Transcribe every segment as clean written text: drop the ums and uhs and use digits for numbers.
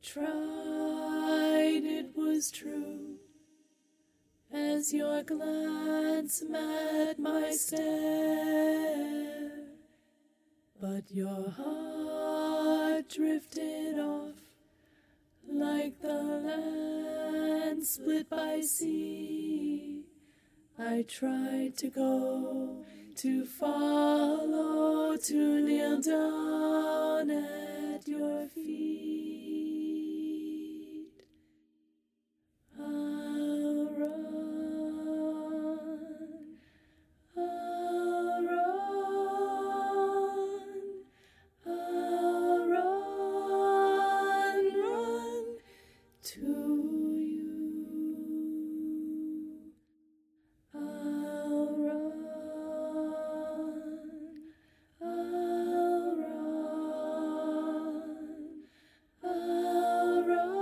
tried, it was true, as your glance met my stare, but your heart drifted off like the land split by sea. I tried to go, to follow, to kneel down at your feet. I'll run, I'll run, I'll run to you. I'll run, I'll run, I'll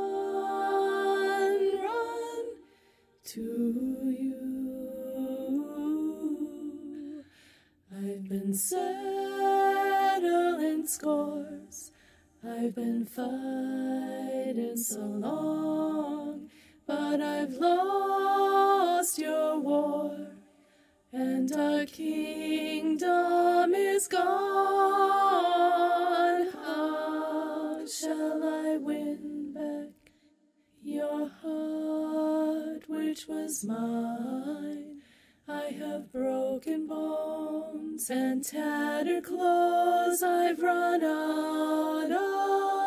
run to you. I've been settling scores, I've been fighting so long, but I've lost your war, and our kingdom is gone. How shall I win back your heart, which was mine? I have broken bones and tattered clothes, I've run out of